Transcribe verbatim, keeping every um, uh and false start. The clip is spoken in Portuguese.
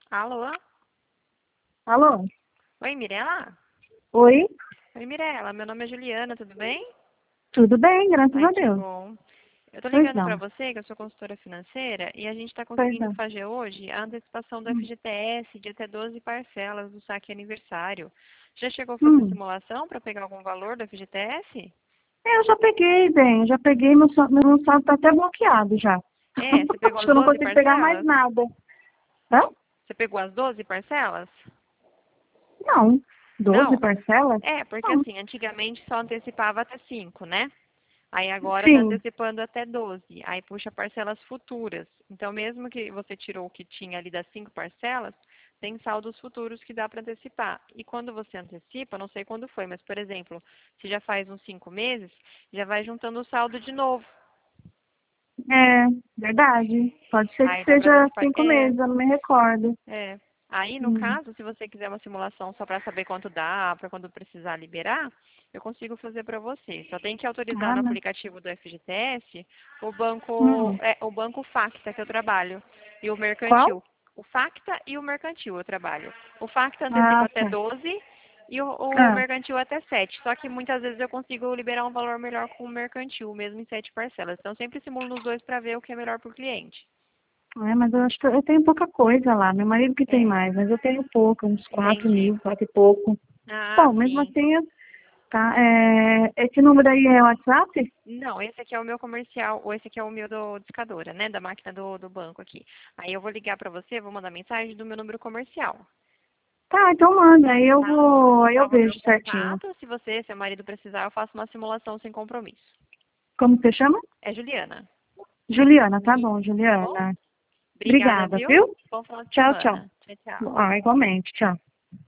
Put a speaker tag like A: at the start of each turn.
A: Alô?
B: Alô?
A: Oi, Mirela?
B: Oi?
A: Oi, Mirela. Meu nome é Juliana, tudo bem?
B: Tudo bem, graças
A: Ai,
B: a
A: que
B: Deus.
A: bom. Eu tô
B: Pois
A: ligando pra
B: não,
A: você, que eu sou consultora financeira, e a gente tá
B: pois
A: conseguindo
B: não.
A: fazer hoje a antecipação do
B: Hum.
A: F G T S de até doze parcelas do saque aniversário. Já chegou a fazer
B: Hum.
A: simulação para pegar algum valor do F G T S?
B: Eu já peguei, bem, já peguei, meu, sa- meu saldo tá até bloqueado já.
A: É, você pegou
B: Acho que
A: as
B: eu não
A: doze
B: consigo pegar mais
A: parcelas?
B: nada. Hã?
A: Você pegou as doze parcelas?
B: Não. Doze
A: Não.
B: parcelas?
A: É, porque
B: Não.
A: assim, antigamente só antecipava até cinco, né? Aí agora está
B: Sim.
A: antecipando até doze. Aí puxa parcelas futuras. Então, mesmo que você tirou o que tinha ali das cinco parcelas, tem saldos futuros que dá para antecipar. E quando você antecipa, não sei quando foi, mas, por exemplo, se já faz uns cinco meses, já vai juntando o saldo de novo.
B: É, verdade. Pode ser que
A: Aí dá para
B: seja
A: antecipar.
B: cinco
A: É,
B: meses, eu não me recordo.
A: é. Aí, no
B: Hum.
A: caso, se você quiser uma simulação só para saber quanto dá, para quando precisar liberar, eu consigo fazer para você. Só tem que autorizar
B: Ah,
A: no
B: mas...
A: aplicativo do F G T S o banco,
B: Hum.
A: é, o banco Facta que eu trabalho e o
B: Qual?
A: mercantil. O Facta e o mercantil eu trabalho. O Facta antecipa
B: Ah,
A: até
B: tá.
A: doze e o, o
B: Ah.
A: mercantil até sete. Só que muitas vezes eu consigo liberar um valor melhor com o mercantil, mesmo em sete parcelas. Então sempre simulo nos dois para ver o que é melhor para o cliente.
B: É, mas eu acho que eu tenho pouca coisa lá. Meu marido que tem
A: É,
B: mais, mas eu tenho pouco, uns quatro
A: entendi.
B: mil, quatro e pouco.
A: Ah,
B: Bom, mesmo
A: sim.
B: assim, eu- tá, é, esse número aí é o WhatsApp?
A: Não, esse aqui é o meu comercial, ou esse aqui é o meu do discadora, né, da máquina do, do banco aqui. Aí eu vou ligar pra você, vou mandar mensagem do meu número comercial,
B: Tá, então manda, aí eu
A: tá?
B: vou, aí eu
A: Salva meu
B: vejo certinho.
A: contato, se você, seu marido precisar, eu faço uma simulação sem compromisso.
B: Como você chama?
A: É Juliana,
B: Juliana, tá bom,
A: tá bom?
B: Juliana.
A: Obrigada,
B: Obrigada,
A: viu?
B: viu?
A: Bom final de
B: Tchau, tchau.
A: semana. Tchau, tchau.
B: Ah, igualmente, tchau.